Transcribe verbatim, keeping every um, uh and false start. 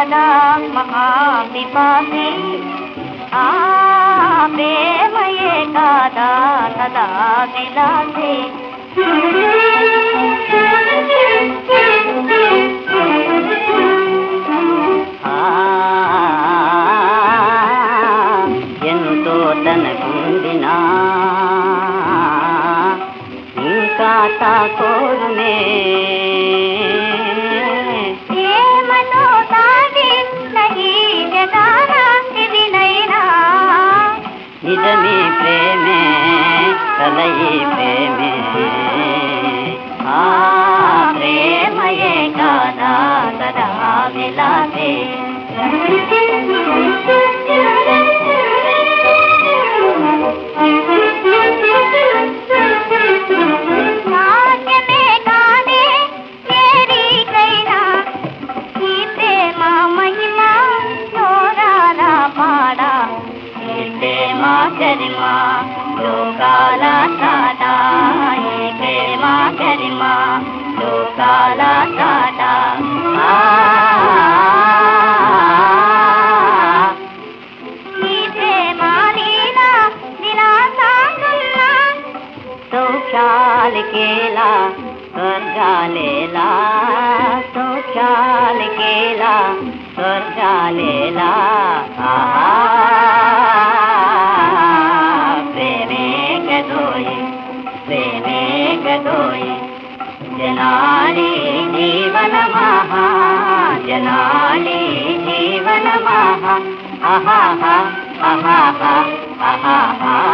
కదా మహాపిపాసి ఆ ప్రేమయే కాదా సదా విలాసి ఎంతో తనకుండినా ఇంకా తాకోరునే ప్రేమతో తాగి నహీ జగానా ఇది నైనా నిజమే ప్రేమే కలయి ప్రేమే ఆ ప్రేమయే కాదా సదా విలాసే गरिमा लोकाला सादा ये प्रेमा गरिमा लोकाला सादा ये प्रेमा लीला विलासानुल्ला सौख्याल केला स्वर्गालेला सौख्याल केला स्वर्गालेला जनाली जीवन महा जनाली जीवन महा आहा हा आहा हा आहा हा